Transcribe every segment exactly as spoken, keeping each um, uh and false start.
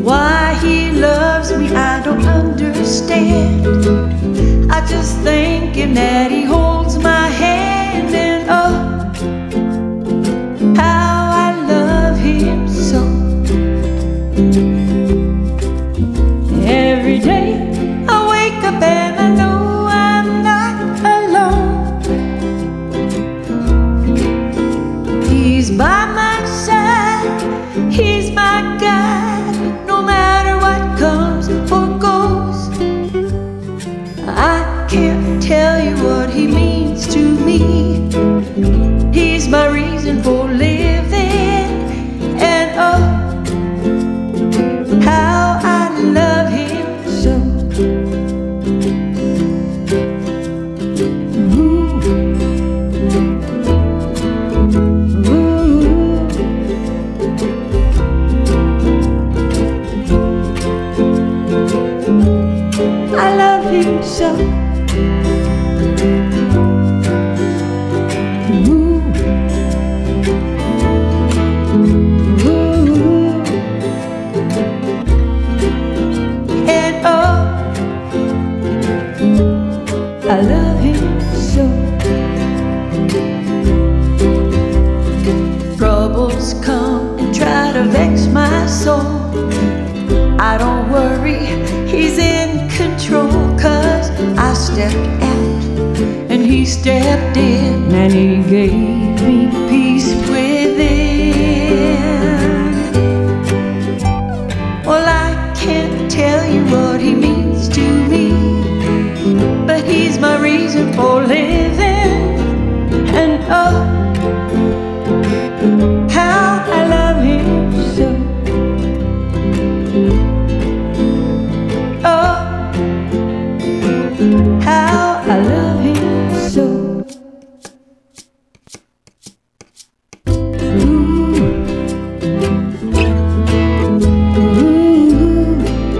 Why he loves me, I don't understand. I just thank him that he holds my hand, and oh, how I love him so. Every day I wake up and I know I'm not alone. He's by my side, he's my guide, no matter what comes or goes. I can't tell you what he means to me. He's my reason for living, and oh, how I love him so. Ooh. Ooh. I love him so. I love him so. Troubles come and try to vex my soul. I don't worry, he's in control, 'cause I stepped out and he stepped in, and he gave me peace within. Well, I can't tell you what he means to me, but he's my reason for living, and oh, how I love him so. Oh, how I love him so. Ooh. Ooh.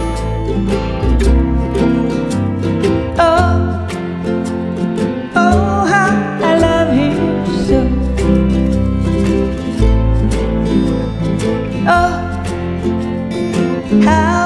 Oh. Oh, how